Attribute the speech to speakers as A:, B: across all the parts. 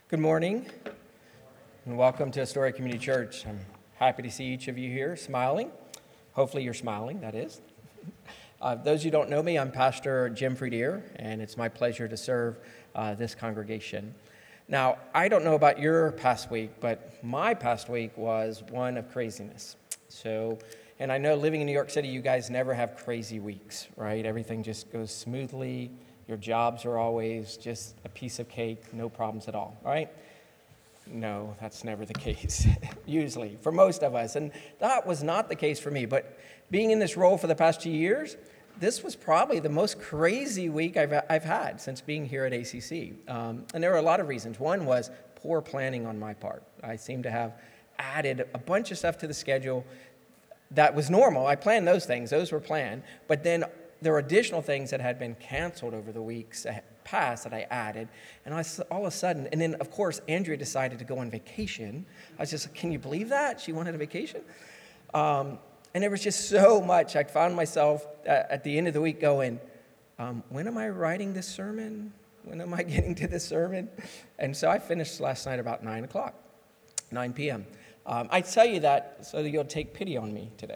A: Good morning, and welcome to Astoria Community Church. I'm happy to see each of you here smiling. Hopefully you're smiling, that is. Those who don't know me, I'm Pastor Jim Freedier, and it's my pleasure to serve this congregation. Now, I don't know about your past week, but my past week was one of craziness. And I know living in New York City, you guys never have crazy weeks, right? Everything just goes smoothly. Your jobs are always just a piece of cake, no problems at all, right? No, that's never the case, usually, for most of us. And that was not the case for me. But being in this role for the past 2 years, this was probably the most crazy week I've had since being here at ACC. And there were a lot of reasons. One was poor planning on my part. I seem to have added a bunch of stuff to the schedule that was normal. I planned those things. Those were planned. But then there were additional things that had been canceled over the weeks past that I added. And all of a sudden, and then, of course, Andrea decided to go on vacation. I was just, can you believe that? She wanted a vacation? And there was just so much. I found myself at the end of the week going, when am I writing this sermon? When am I getting to this sermon? And so I finished last night about 9 p.m. I tell you that so that you'll take pity on me today.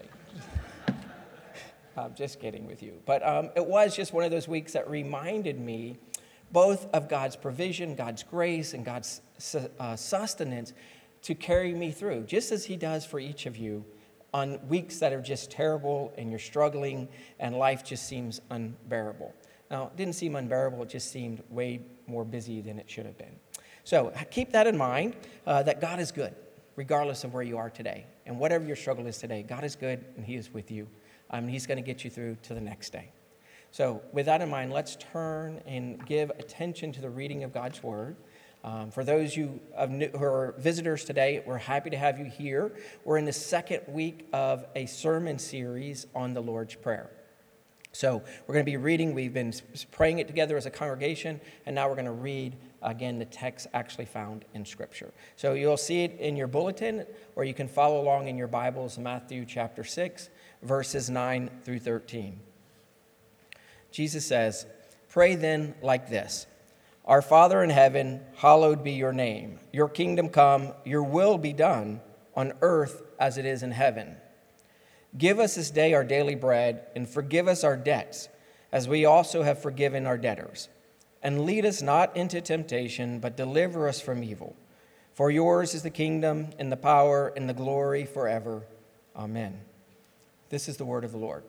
A: I'm just kidding with you. But it was just one of those weeks that reminded me both of God's provision, God's grace, and God's sustenance to carry me through, just as he does for each of you on weeks that are just terrible and you're struggling and life just seems unbearable. Now, it didn't seem unbearable. It just seemed way more busy than it should have been. So keep that in mind, that God is good, regardless of where you are today. And whatever your struggle is today, God is good and he is with you. He's going to get you through to the next day. So with that in mind, let's turn and give attention to the reading of God's Word. For those who are visitors today, we're happy to have you here. We're in the second week of a sermon series on the Lord's Prayer. So we're going to be reading. We've been praying it together as a congregation, and now we're going to read, again, the text actually found in Scripture. So you'll see it in your bulletin, or you can follow along in your Bibles, Matthew chapter 6, verses 9 through 13. Jesus says, "Pray then like this. Our Father in heaven, hallowed be your name. Your kingdom come, your will be done on earth as it is in heaven. Give us this day our daily bread, and forgive us our debts, as we also have forgiven our debtors. And lead us not into temptation, but deliver us from evil. For yours is the kingdom, and the power, and the glory forever. Amen." This is the word of the Lord.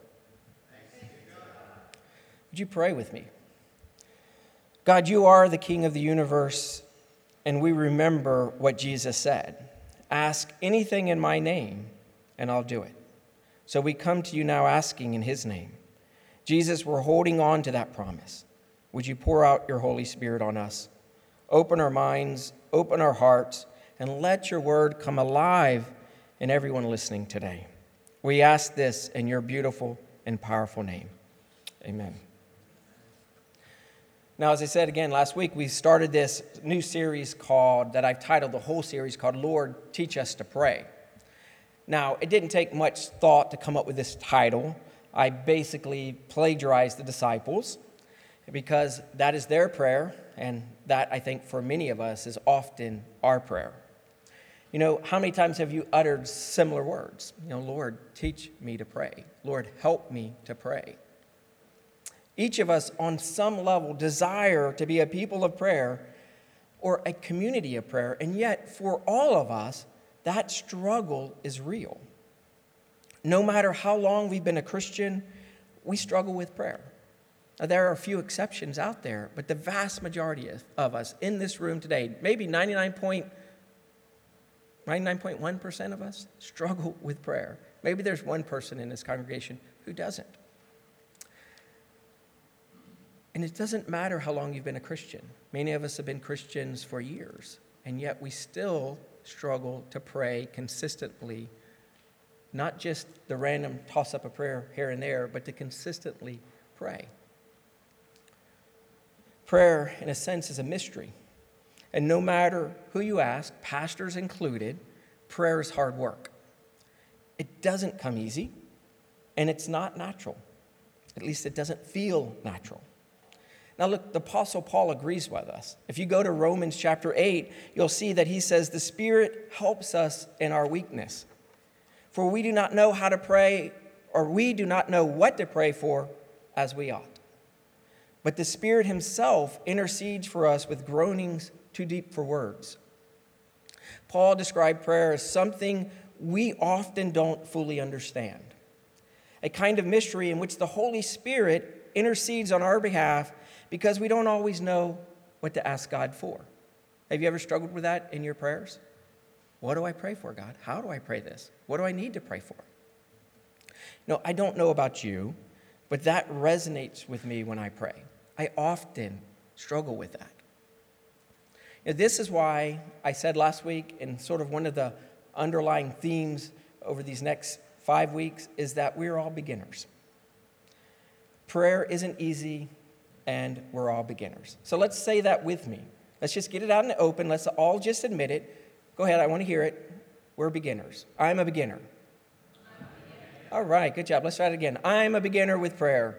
A: Would you pray with me? God, you are the King of the universe, and we remember what Jesus said. Ask anything in my name, and I'll do it. So we come to you now asking in his name. Jesus, we're holding on to that promise. Would you pour out your Holy Spirit on us? Open our minds, open our hearts, and let your word come alive in everyone listening today. We ask this in your beautiful and powerful name. Amen. Now, as I said again last week, we started this new series that I've titled the whole series called Lord, Teach Us to Pray. Now, it didn't take much thought to come up with this title. I basically plagiarized the disciples because that is their prayer, and that, I think, for many of us is often our prayer. You know, how many times have you uttered similar words? Lord, teach me to pray. Lord, help me to pray. Each of us, on some level, desire to be a people of prayer or a community of prayer, and yet, for all of us, that struggle is real. No matter how long we've been a Christian, we struggle with prayer. Now, there are a few exceptions out there, but the vast majority of us in this room today, maybe 99.1% of us, struggle with prayer. Maybe there's one person in this congregation who doesn't. And it doesn't matter how long you've been a Christian. Many of us have been Christians for years, and yet we still struggle to pray consistently, not just the random toss-up of prayer here and there, but to consistently pray. Prayer, in a sense, is a mystery. And no matter who you ask, pastors included, prayer is hard work. It doesn't come easy, and it's not natural. At least it doesn't feel natural. Now look, the Apostle Paul agrees with us. If you go to Romans chapter 8, you'll see that he says, the Spirit helps us in our weakness. For we do not know how to pray, or we do not know what to pray for as we ought. But the Spirit himself intercedes for us with groanings too deep for words. Paul described prayer as something we often don't fully understand, a kind of mystery in which the Holy Spirit intercedes on our behalf because we don't always know what to ask God for. Have you ever struggled with that in your prayers? What do I pray for, God? How do I pray this? What do I need to pray for? No, I don't know about you, but that resonates with me when I pray. I often struggle with that. This is why I said last week, and sort of one of the underlying themes over these next 5 weeks is that we're all beginners. Prayer isn't easy, and we're all beginners. So let's say that with me. Let's just get it out in the open. Let's all just admit it. Go ahead, I want to hear it. We're beginners. I'm a beginner. All right, good job. Let's try it again. I'm a beginner with prayer.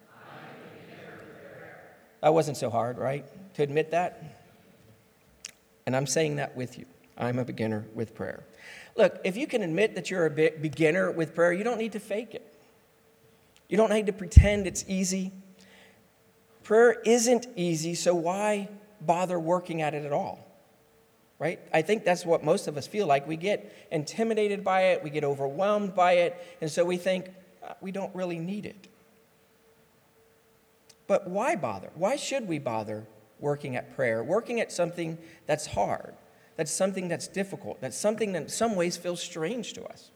A: That wasn't so hard, right? To admit that. And I'm saying that with you. I'm a beginner with prayer. Look, if you can admit that you're a beginner with prayer, you don't need to fake it. You don't need to pretend it's easy. Prayer isn't easy, so why bother working at it at all? Right? I think that's what most of us feel like. We get intimidated by it, we get overwhelmed by it, and so we think we don't really need it. But why bother? Why should we bother working at prayer, working at something that's hard, that's something that's difficult, that's something that in some ways feels strange to us?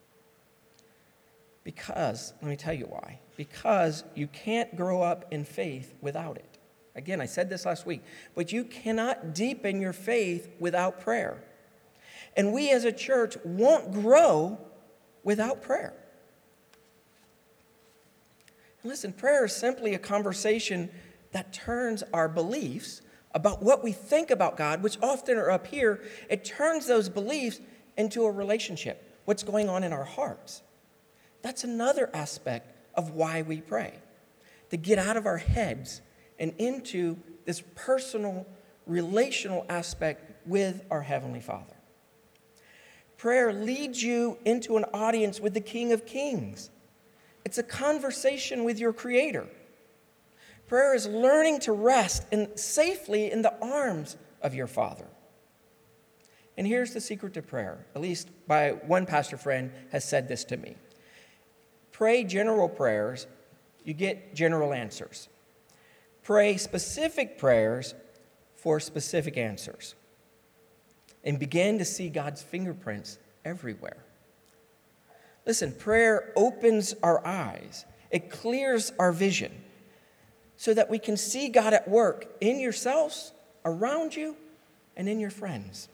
A: Because, let me tell you why. Because you can't grow up in faith without it. Again, I said this last week, but you cannot deepen your faith without prayer. And we as a church won't grow without prayer. And listen, prayer is simply a conversation that turns our beliefs about what we think about God, which often are up here, it turns those beliefs into a relationship, what's going on in our hearts. That's another aspect of why we pray, to get out of our heads and into this personal, relational aspect with our Heavenly Father. Prayer leads you into an audience with the King of Kings. It's a conversation with your Creator. Prayer is learning to rest safely in the arms of your Father. And here's the secret to prayer, at least by one pastor friend has said this to me. Pray general prayers, you get general answers. Pray specific prayers for specific answers. And begin to see God's fingerprints everywhere. Listen, prayer opens our eyes. It clears our vision so that we can see God at work in yourselves, around you, and in your friends.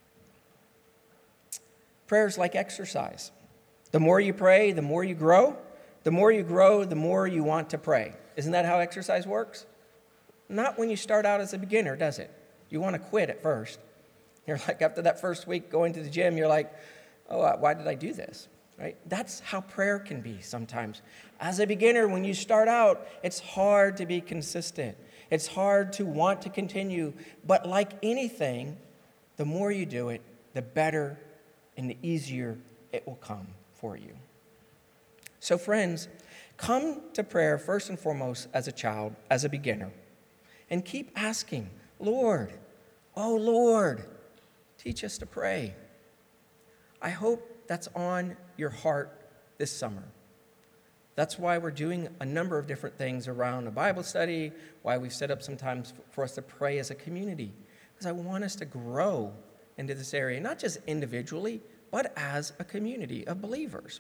A: Prayer is like exercise. The more you pray, the more you grow. The more you grow, the more you want to pray. Isn't that how exercise works? Not when you start out as a beginner, does it? You want to quit at first. You're like, after that first week going to the gym, you're like, oh, why did I do this? Right? That's how prayer can be sometimes. As a beginner, when you start out, it's hard to be consistent. It's hard to want to continue. But like anything, the more you do it, the better and the easier it will come for you. So friends, come to prayer first and foremost as a child, as a beginner. And keep asking, Lord, oh Lord, teach us to pray. I hope that's on your heart this summer. That's why we're doing a number of different things around a Bible study, why we've set up some times for us to pray as a community. Because I want us to grow into this area, not just individually, but as a community of believers.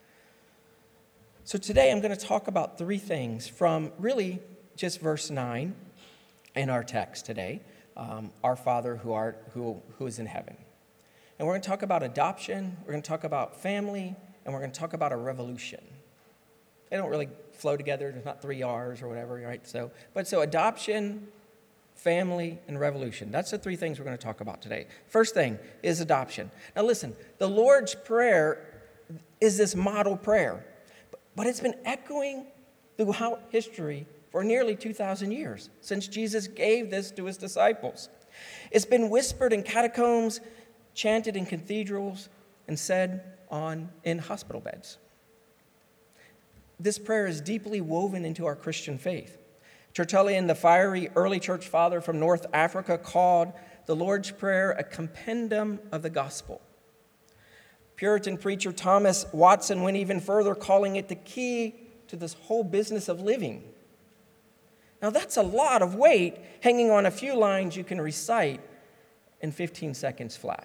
A: So today I'm going to talk about 3 things from really just verse 9 in our text today, our Father who is in heaven. And we're going to talk about adoption, we're going to talk about family, and we're going to talk about a revolution. They don't really flow together. There's not 3 R's or whatever, right? So adoption, family, and revolution. That's the 3 things we're going to talk about today. First thing is adoption. Now listen, the Lord's Prayer is this model prayer, but it's been echoing throughout history for nearly 2,000 years, since Jesus gave this to his disciples. It's been whispered in catacombs, chanted in cathedrals, and said in hospital beds. This prayer is deeply woven into our Christian faith. Tertullian, the fiery early church father from North Africa, called the Lord's Prayer a compendium of the gospel. Puritan preacher Thomas Watson went even further, calling it the key to this whole business of living. Now that's a lot of weight hanging on a few lines you can recite in 15 seconds flat.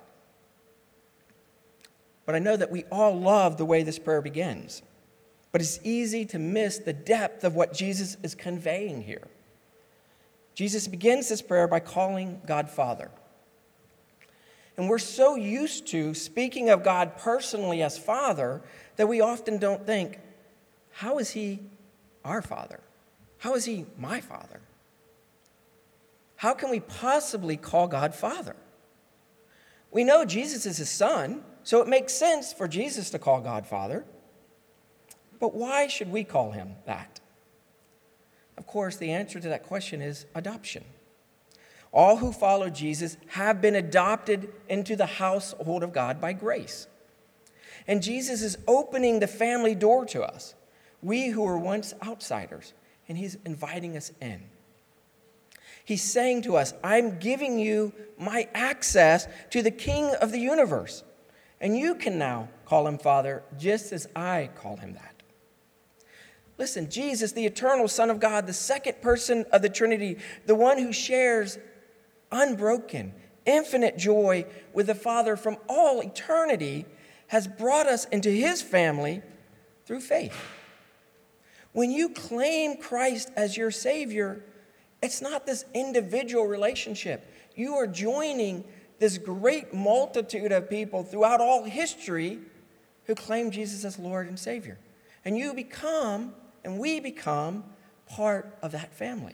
A: But I know that we all love the way this prayer begins. But it's easy to miss the depth of what Jesus is conveying here. Jesus begins this prayer by calling God Father. And we're so used to speaking of God personally as Father that we often don't think, how is he our Father? How is he my Father? How can we possibly call God Father? We know Jesus is his Son, so it makes sense for Jesus to call God Father. But why should we call him that? Of course, the answer to that question is adoption. All who follow Jesus have been adopted into the household of God by grace. And Jesus is opening the family door to us, we who were once outsiders, and he's inviting us in. He's saying to us, I'm giving you my access to the King of the universe, and you can now call him Father just as I call him that. Listen, Jesus, the eternal Son of God, the second person of the Trinity, the one who shares unbroken, infinite joy with the Father from all eternity, has brought us into his family through faith. When you claim Christ as your Savior, it's not this individual relationship. You are joining this great multitude of people throughout all history who claim Jesus as Lord and Savior. And we become part of that family.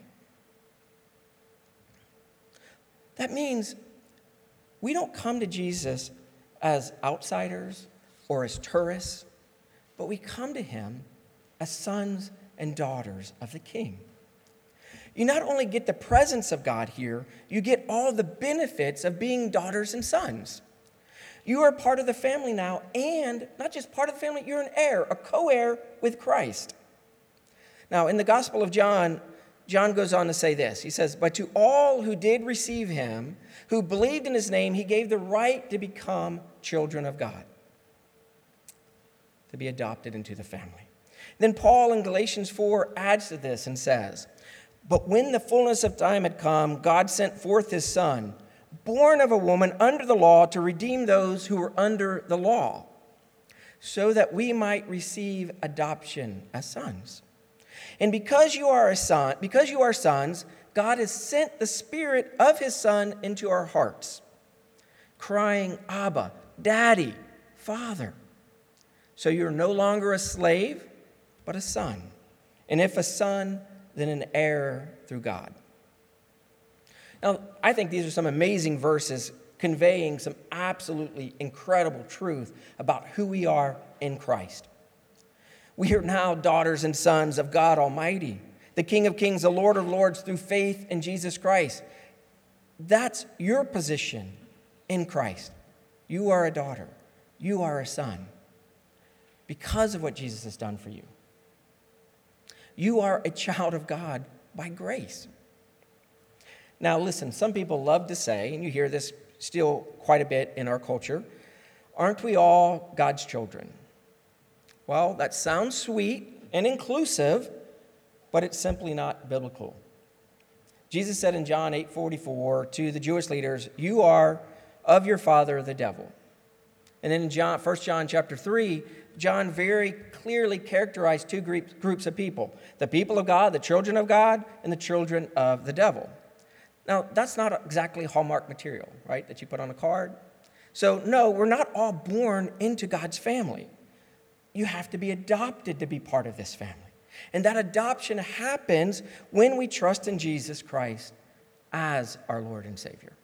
A: That means we don't come to Jesus as outsiders or as tourists, but we come to him as sons and daughters of the King. You not only get the presence of God here, you get all the benefits of being daughters and sons. You are part of the family now, and not just part of the family, you're an heir, a co-heir with Christ. Now, in the Gospel of John, John goes on to say this. He says, but to all who did receive him, who believed in his name, he gave the right to become children of God, to be adopted into the family. Then Paul in Galatians 4 adds to this and says, but when the fullness of time had come, God sent forth his Son, born of a woman under the law, to redeem those who were under the law, so that we might receive adoption as sons. And because you are sons, God has sent the Spirit of his Son into our hearts, crying, Abba, Daddy, Father. So you're no longer a slave, but a son. And if a son, then an heir through God. Now, I think these are some amazing verses conveying some absolutely incredible truth about who we are in Christ. We are now daughters and sons of God Almighty, the King of Kings, the Lord of Lords, through faith in Jesus Christ. That's your position in Christ. You are a daughter. You are a son because of what Jesus has done for you. You are a child of God by grace. Now, listen, some people love to say, and you hear this still quite a bit in our culture, aren't we all God's children? Well, that sounds sweet and inclusive, but it's simply not biblical. Jesus said in John 8:44 to the Jewish leaders, you are of your father, the devil. And then in 1 John chapter 3, John very clearly characterized two groups of people, the people of God, the children of God, and the children of the devil. Now, that's not exactly Hallmark material, right, that you put on a card. So, no, we're not all born into God's family. You have to be adopted to be part of this family. And that adoption happens when we trust in Jesus Christ as our Lord and Savior.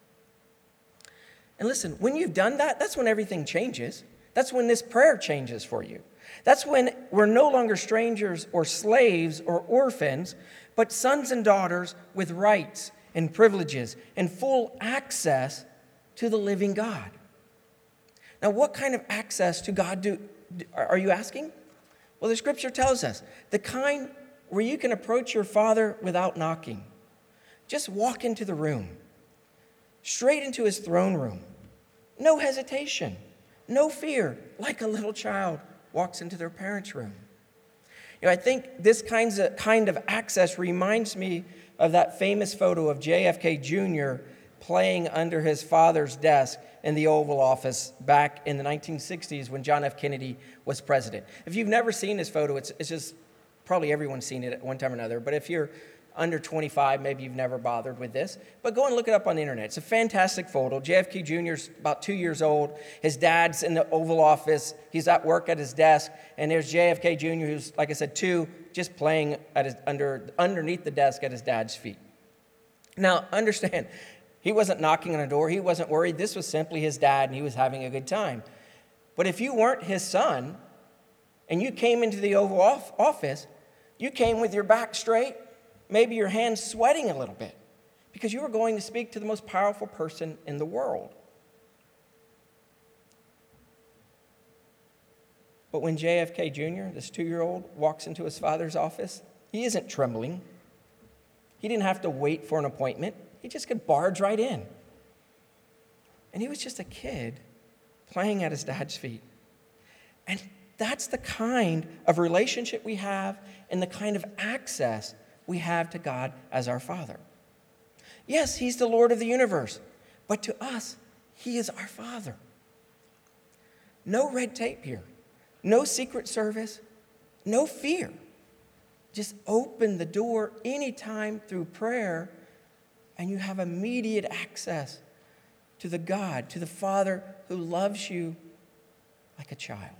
A: And listen, when you've done that, that's when everything changes. That's when this prayer changes for you. That's when we're no longer strangers or slaves or orphans, but sons and daughters with rights and privileges and full access to the living God. Now, what kind of access to God are you asking? Well, the scripture tells us the kind where you can approach your Father without knocking. Just walk into the room, straight into his throne room. No hesitation, no fear, like a little child walks into their parents' room. I think this kind of access reminds me of that famous photo of JFK Jr. playing under his father's desk in the Oval Office back in the 1960s when John F. Kennedy was president. If you've never seen this photo, it's just probably everyone's seen it at one time or another. But if you're under 25, maybe you've never bothered with this. But go and look it up on the internet. It's a fantastic photo. JFK Jr.'s about 2 years old. His dad's in the Oval Office. He's at work at his desk. And there's JFK Jr., who's, like I said, 2, just playing at underneath the desk at his dad's feet. Now, understand, he wasn't knocking on a door. He wasn't worried. This was simply his dad, and he was having a good time. But if you weren't his son, and you came into the Oval Office, you came with your back straight, maybe your hands sweating a little bit, because you were going to speak to the most powerful person in the world. But when JFK Jr., this 2-year-old, walks into his father's office, he isn't trembling. He didn't have to wait for an appointment. He just could barge right in. And he was just a kid playing at his dad's feet. And that's the kind of relationship we have and the kind of access we have to God as our Father. Yes, he's the Lord of the universe, but to us, he is our Father. No red tape here, no Secret Service, no fear. Just open the door anytime through prayer, and you have immediate access to the God, to the Father who loves you like a child.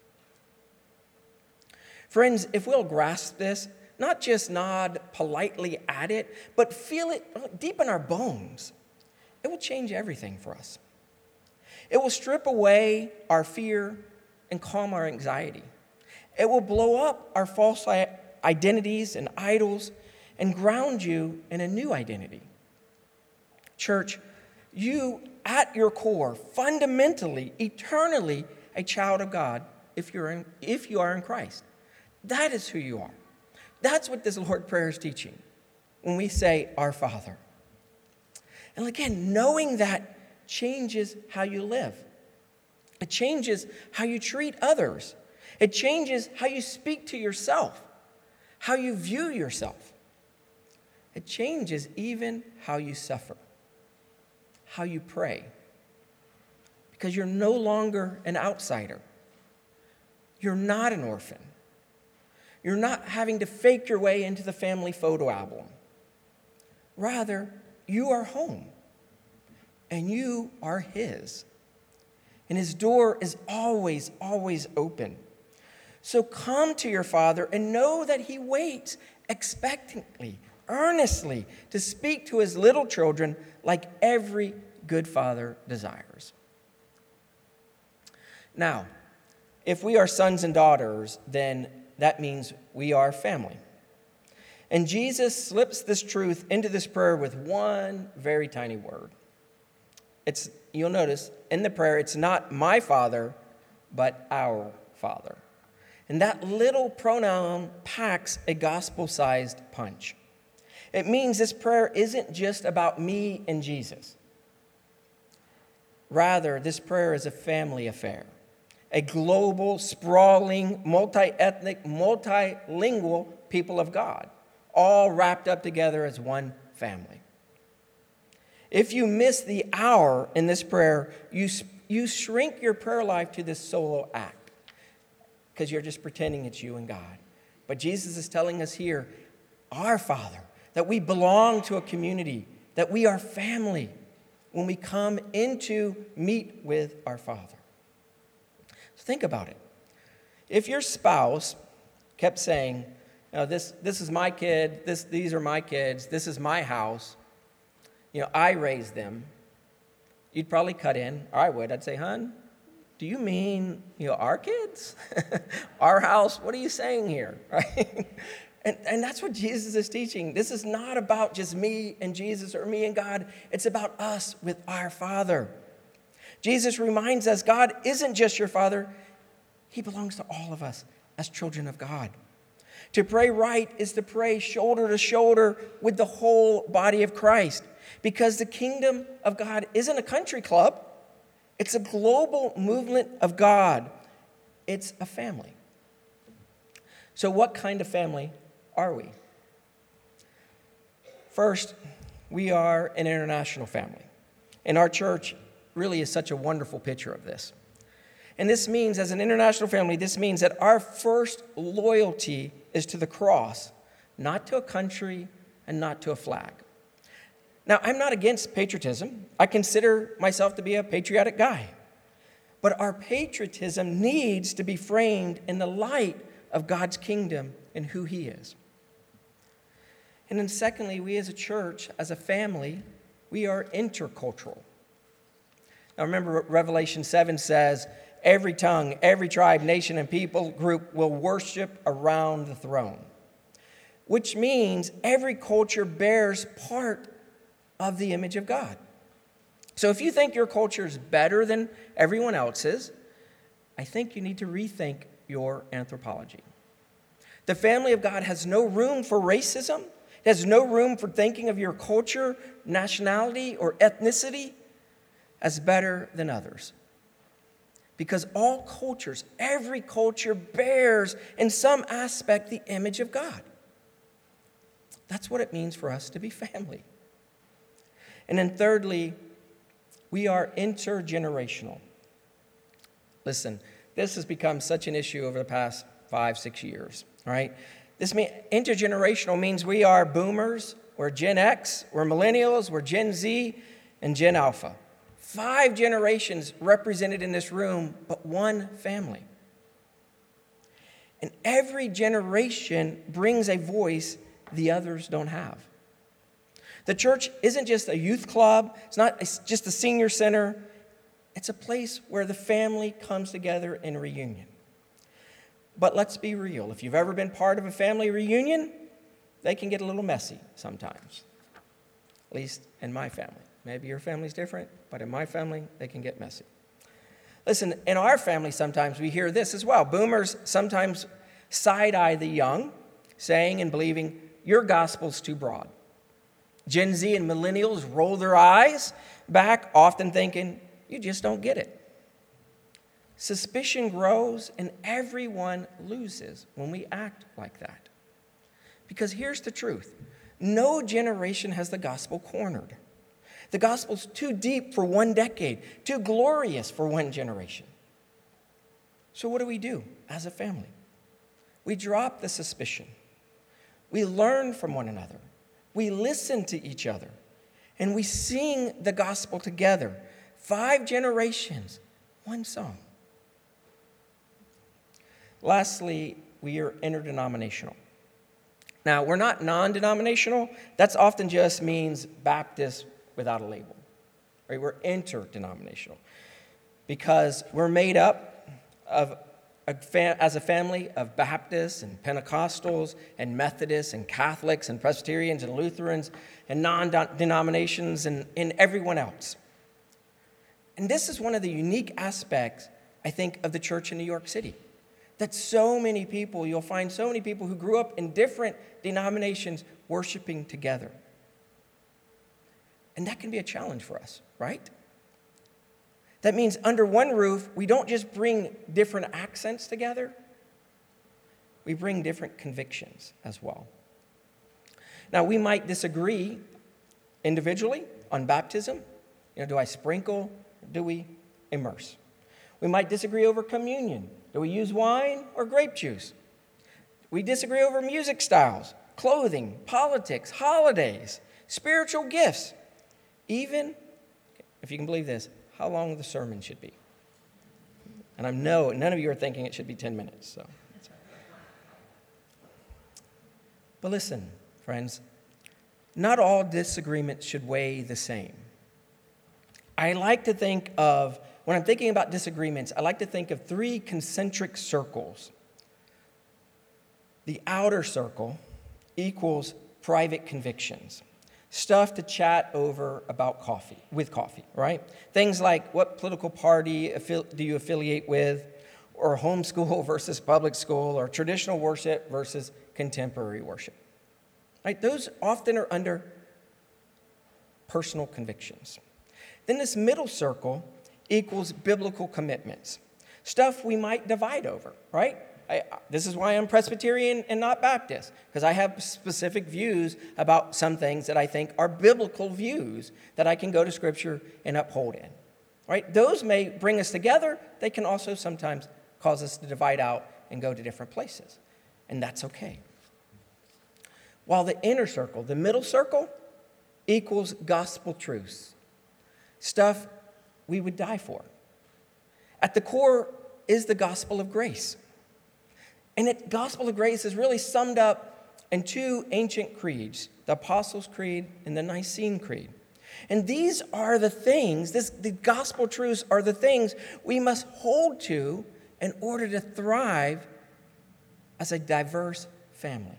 A: Friends, if we'll grasp this, not just nod politely at it, but feel it deep in our bones, it will change everything for us. It will strip away our fear and calm our anxiety. It will blow up our false identities and idols and ground you in a new identity. Church, you at your core, fundamentally, eternally, a child of God if you are in Christ. That is who you are. That's what this Lord's Prayer is teaching when we say, Our Father. And again, knowing that changes how you live. It changes how you treat others. It changes how you speak to yourself, how you view yourself. It changes even how you suffer, how you pray, because you're no longer an outsider. You're not an orphan. You're not having to fake your way into the family photo album. Rather, you are home, and you are his. And his door is always, always open. So come to your Father and know that he waits expectantly, earnestly, to speak to his little children like every good father desires. Now, if we are sons and daughters, then that means we are family. And Jesus slips this truth into this prayer with one very tiny word. You'll notice in the prayer, it's not my Father, but our Father. And that little pronoun packs a gospel-sized punch. It means this prayer isn't just about me and Jesus. Rather, this prayer is a family affair. A global, sprawling, multi-ethnic, multilingual people of God, all wrapped up together as one family. If you miss the hour in this prayer, you shrink your prayer life to this solo act because you're just pretending it's you and God. But Jesus is telling us here, our Father, that we belong to a community, that we are family when we come into meet with our Father. Think about it. If your spouse kept saying, this is my kid, these are my kids, this is my house, I raised them, you'd probably cut in, or I would. I'd say, hon, do you mean, our kids? Our house? What are you saying here? Right? And that's what Jesus is teaching. This is not about just me and Jesus or me and God. It's about us with our Father. Jesus reminds us God isn't just your Father. He belongs to all of us as children of God. To pray right is to pray shoulder to shoulder with the whole body of Christ, because the kingdom of God isn't a country club. It's a global movement of God. It's a family. So what kind of family are we? First, we are an international family. And our church really is such a wonderful picture of this. And this means, as an international family, this means that our first loyalty is to the cross, not to a country and not to a flag. Now, I'm not against patriotism. I consider myself to be a patriotic guy. But our patriotism needs to be framed in the light of God's kingdom and who He is. And then secondly, we as a church, as a family, we are intercultural. Now remember what Revelation 7 says, every tongue, every tribe, nation, and people group will worship around the throne. Which means every culture bears part of the image of God. So if you think your culture is better than everyone else's, I think you need to rethink your anthropology. The family of God has no room for racism. It has no room for thinking of your culture, nationality, or ethnicity as better than others. Because all cultures, every culture bears in some aspect the image of God. That's what it means for us to be family. And then thirdly, we are intergenerational. Listen, this has become such an issue over the past 5-6 years, all right? Intergenerational means we are boomers, we're Gen X, we're millennials, we're Gen Z, and Gen Alpha. 5 generations represented in this room, but one family. And every generation brings a voice the others don't have. The church isn't just a youth club. It's just a senior center. It's a place where the family comes together in reunion. But let's be real. If you've ever been part of a family reunion, they can get a little messy sometimes. At least in my family. Maybe your family's different, but in my family, they can get messy. Listen, in our family, sometimes we hear this as well. Boomers sometimes side-eye the young, saying and believing, your gospel's too broad. Gen Z and millennials roll their eyes back, often thinking, you just don't get it. Suspicion grows and everyone loses when we act like that. Because here's the truth. No generation has the gospel cornered. The gospel's too deep for one decade, too glorious for one generation. So what do we do as a family? We drop the suspicion. We learn from one another. We listen to each other. And we sing the gospel together. 5 generations, one song. Lastly, we are interdenominational. Now, we're not non-denominational. That often just means Baptist without a label. Right? We're interdenominational because we're made up of as a family of Baptists and Pentecostals and Methodists and Catholics and Presbyterians and Lutherans and non-denominations and everyone else. And this is one of the unique aspects, I think, of the church in New York City. That so many people, you'll find so many people who grew up in different denominations worshiping together. And that can be a challenge for us, right? That means under one roof, we don't just bring different accents together, we bring different convictions as well. Now, we might disagree individually on baptism. Do I sprinkle? Or do we immerse? We might disagree over communion. Do we use wine or grape juice? We disagree over music styles, clothing, politics, holidays, spiritual gifts. Even, if you can believe this, how long the sermon should be. And I know none of you are thinking it should be 10 minutes. So. But listen, friends, not all disagreements should weigh the same. I like to think of, when I'm thinking about disagreements, I like to think of 3 concentric circles. The outer circle equals private convictions. Stuff to chat over about with coffee, right? Things like what political party do you affiliate with, or homeschool versus public school, or traditional worship versus contemporary worship. Right? Those often are under personal convictions. Then this middle circle equals biblical commitments. Stuff we might divide over, right? This is why I'm Presbyterian and not Baptist, because I have specific views about some things that I think are biblical views that I can go to Scripture and uphold in. Right? Those may bring us together. They can also sometimes cause us to divide out and go to different places, and that's okay. While the inner circle, the middle circle, equals gospel truths, stuff we would die for. At the core is the gospel of grace. And the gospel of grace is really summed up in two ancient creeds, the Apostles' Creed and the Nicene Creed. And these are the things, the gospel truths are the things we must hold to in order to thrive as a diverse family.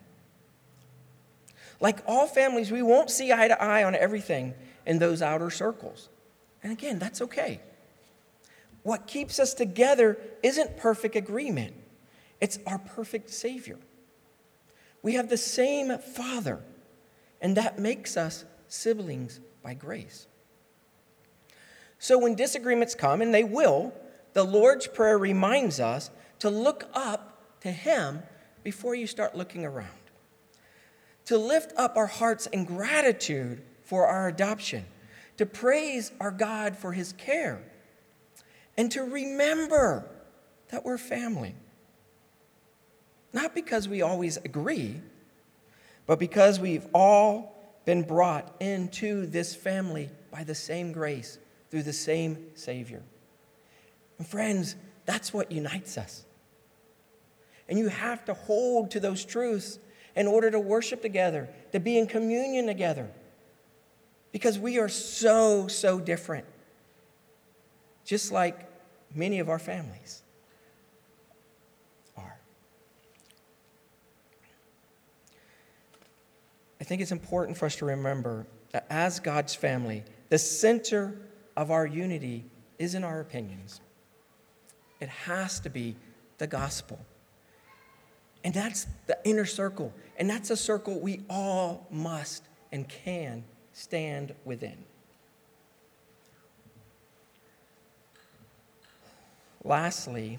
A: Like all families, we won't see eye to eye on everything in those outer circles. And again, that's okay. What keeps us together isn't perfect agreement. It's our perfect Savior. We have the same Father, and that makes us siblings by grace. So when disagreements come, and they will, the Lord's Prayer reminds us to look up to Him before you start looking around. To lift up our hearts in gratitude for our adoption. To praise our God for His care. And to remember that we're family. Not because we always agree, but because we've all been brought into this family by the same grace, through the same Savior. And friends, that's what unites us. And you have to hold to those truths in order to worship together, to be in communion together. Because we are so, so different. Just like many of our families are. I think it's important for us to remember that as God's family, the center of our unity isn't our opinions. It has to be the gospel. And that's the inner circle. And that's a circle we all must and can stand within. Lastly,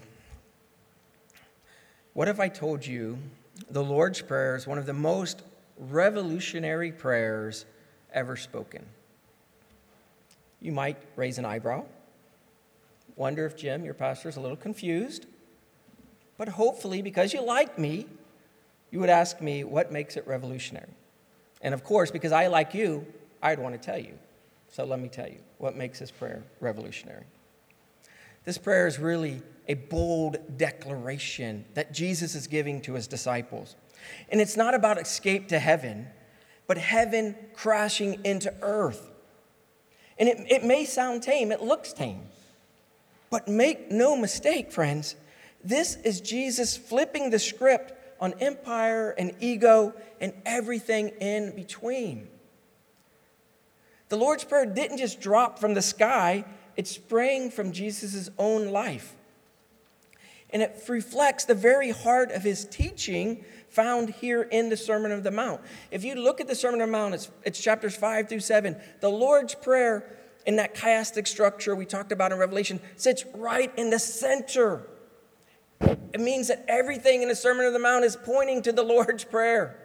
A: what if I told you the Lord's Prayer is one of the most revolutionary prayers ever spoken? You might raise an eyebrow, wonder if Jim, your pastor, is a little confused. But hopefully, because you like me, you would ask me what makes it revolutionary. And of course, because I like you, I'd want to tell you. So let me tell you what makes this prayer revolutionary. This prayer is really a bold declaration that Jesus is giving to his disciples. And it's not about escape to heaven, but heaven crashing into earth. And it may sound tame, it looks tame. But make no mistake, friends, this is Jesus flipping the script on empire and ego and everything in between. The Lord's Prayer didn't just drop from the sky, it sprang from Jesus' own life. And it reflects the very heart of his teaching found here in the Sermon on the Mount. If you look at the Sermon on the Mount, it's chapters 5 through 7. The Lord's Prayer in that chiastic structure we talked about in Revelation sits right in the center. It means that everything in the Sermon on the Mount is pointing to the Lord's Prayer.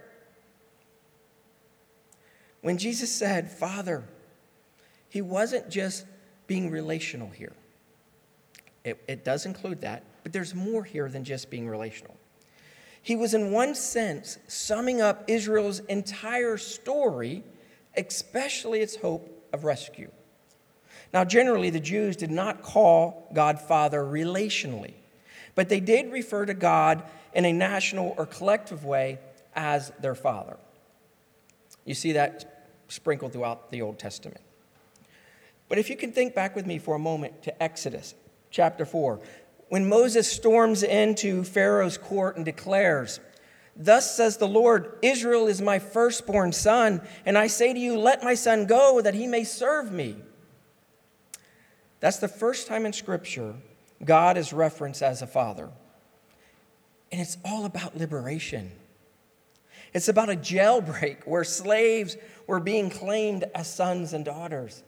A: When Jesus said, Father, he wasn't just being relational here. It does include that, but there's more here than just being relational. He was, in one sense, summing up Israel's entire story, especially its hope of rescue. Now, generally, the Jews did not call God Father relationally, but they did refer to God in a national or collective way as their Father. You see that sprinkled throughout the Old Testament. But if you can think back with me for a moment to Exodus chapter 4, when Moses storms into Pharaoh's court and declares Thus says the Lord, Israel is my firstborn son, and I say to you, let my son go that he may serve me. That's the first time in Scripture God is referenced as a father. And it's all about liberation. It's about a jailbreak where slaves were being claimed as sons and daughters.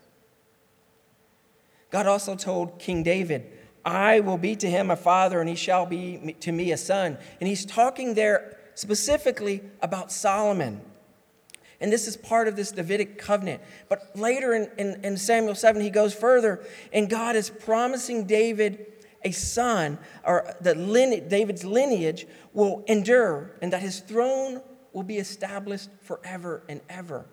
A: God also told King David, I will be to him a father, and he shall be to me a son. And he's talking there specifically about Solomon. And this is part of this Davidic covenant. But later in Samuel 7, he goes further, and God is promising David a son, or that David's lineage will endure, and that his throne will be established forever and ever.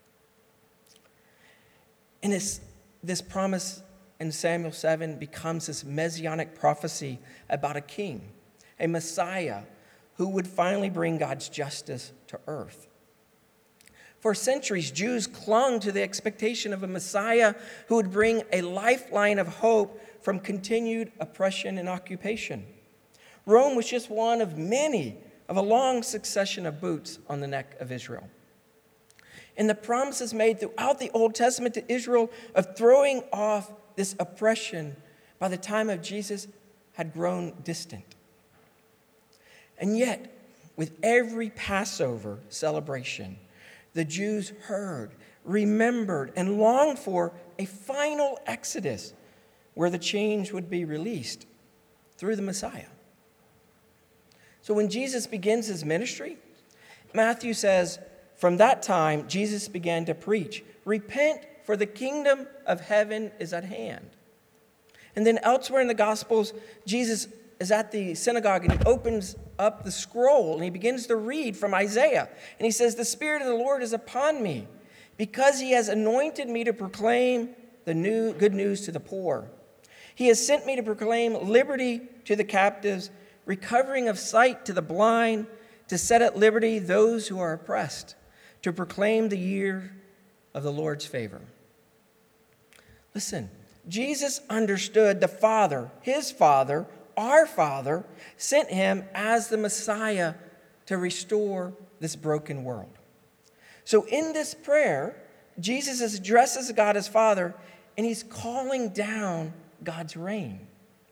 A: And this promise in Samuel 7 becomes this messianic prophecy about a king, a Messiah, who would finally bring God's justice to earth. For centuries, Jews clung to the expectation of a Messiah who would bring a lifeline of hope from continued oppression and occupation. Rome was just one of many of a long succession of boots on the neck of Israel. And the promises made throughout the Old Testament to Israel of throwing off this oppression by the time of Jesus had grown distant. And yet, with every Passover celebration, the Jews heard, remembered, and longed for a final exodus where the change would be released through the Messiah. So when Jesus begins his ministry, Matthew says, from that time, Jesus began to preach, repent, for the kingdom of heaven is at hand. And then elsewhere in the Gospels, Jesus is at the synagogue and he opens up the scroll and he begins to read from Isaiah. And he says, the Spirit of the Lord is upon me because he has anointed me to proclaim the good news to the poor. He has sent me to proclaim liberty to the captives, recovering of sight to the blind, to set at liberty those who are oppressed, to proclaim the year of the Lord's favor. Listen, Jesus understood the Father, his Father, our Father, sent him as the Messiah to restore this broken world. So in this prayer, Jesus addresses God as Father, and he's calling down God's reign.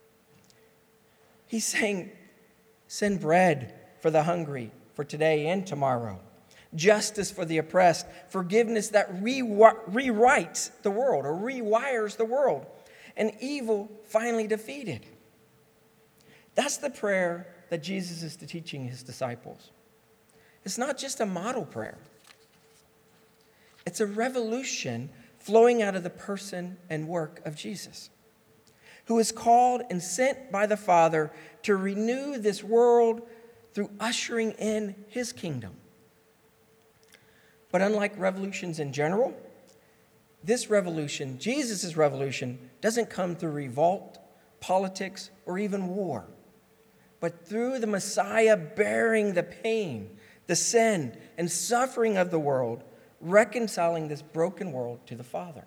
A: He's saying, send bread for the hungry for today and tomorrow, justice for the oppressed, forgiveness that rewrites the world or rewires the world, and evil finally defeated. That's the prayer that Jesus is teaching his disciples. It's not just a model prayer. It's a revolution flowing out of the person and work of Jesus, who is called and sent by the Father to renew this world through ushering in his kingdom. But unlike revolutions in general, this revolution, Jesus' revolution, doesn't come through revolt, politics, or even war, but through the Messiah bearing the pain, the sin, and suffering of the world, reconciling this broken world to the Father.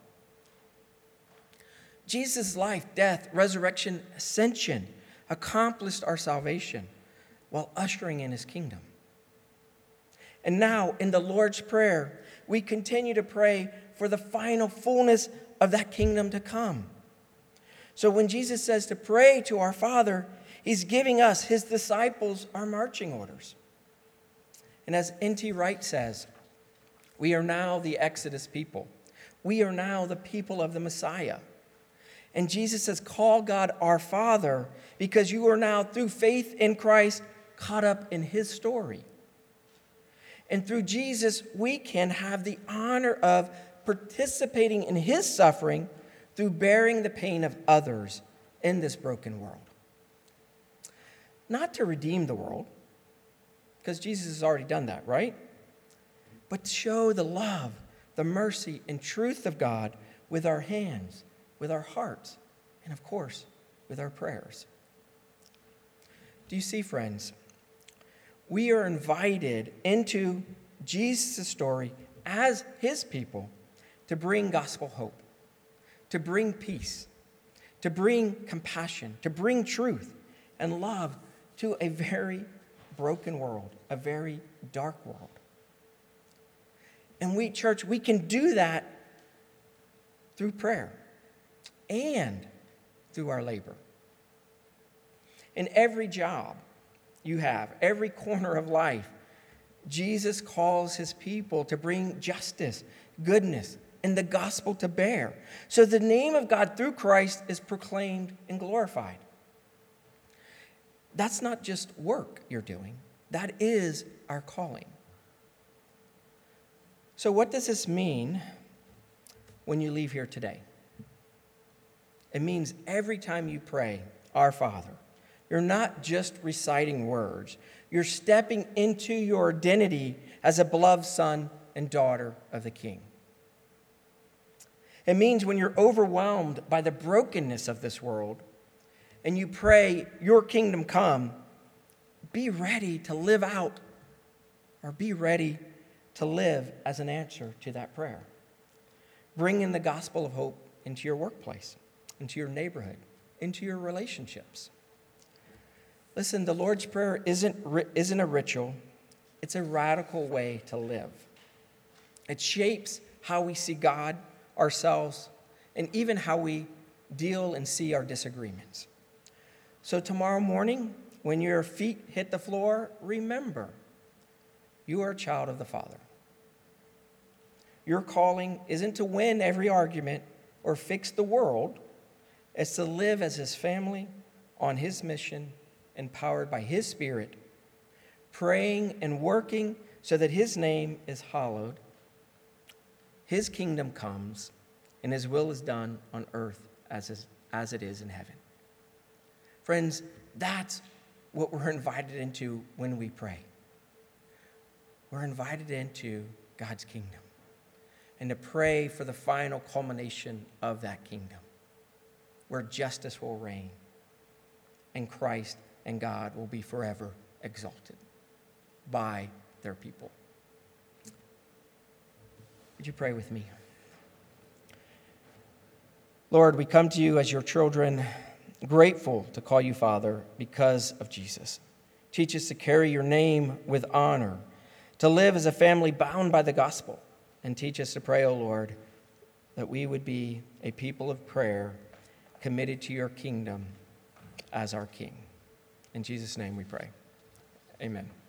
A: Jesus' life, death, resurrection, ascension accomplished our salvation while ushering in his kingdom. And now, in the Lord's Prayer, we continue to pray for the final fullness of that kingdom to come. So when Jesus says to pray to our Father, he's giving us, his disciples, our marching orders. And as N.T. Wright says, we are now the Exodus people. We are now the people of the Messiah. And Jesus says, call God our Father, because you are now, through faith in Christ, caught up in his story. And through Jesus, we can have the honor of participating in his suffering through bearing the pain of others in this broken world. Not to redeem the world, because Jesus has already done that, right? But to show the love, the mercy, and truth of God with our hands, with our hearts, and of course, with our prayers. Do you see, friends? We are invited into Jesus' story as his people to bring gospel hope, to bring peace, to bring compassion, to bring truth and love to a very broken world, a very dark world. And we, church, we can do that through prayer and through our labor. In every job you have, every corner of life, Jesus calls his people to bring justice, goodness, and the gospel to bear. So the name of God through Christ is proclaimed and glorified. That's not just work you're doing. That is our calling. So what does this mean when you leave here today? It means every time you pray, Our Father, you're not just reciting words. You're stepping into your identity as a beloved son and daughter of the King. It means when you're overwhelmed by the brokenness of this world and you pray, Your kingdom come, be ready to live out or be ready to live as an answer to that prayer. Bring in the gospel of hope into your workplace, into your neighborhood, into your relationships. Listen, the Lord's Prayer isn't a ritual. It's a radical way to live. It shapes how we see God, ourselves, and even how we deal and see our disagreements. So tomorrow morning, when your feet hit the floor, remember, you are a child of the Father. Your calling isn't to win every argument or fix the world. It's to live as his family on his mission, empowered by his Spirit, praying and working so that his name is hallowed, his kingdom comes, and his will is done on earth as it is in heaven. Friends, that's what we're invited into when we pray. We're invited into God's kingdom and to pray for the final culmination of that kingdom, where justice will reign and Christ and God will be forever exalted by their people. Would you pray with me? Lord, we come to you as your children, grateful to call you Father because of Jesus. Teach us to carry your name with honor, to live as a family bound by the gospel, and teach us to pray, O Lord, that we would be a people of prayer committed to your kingdom as our King. In Jesus' name we pray. Amen.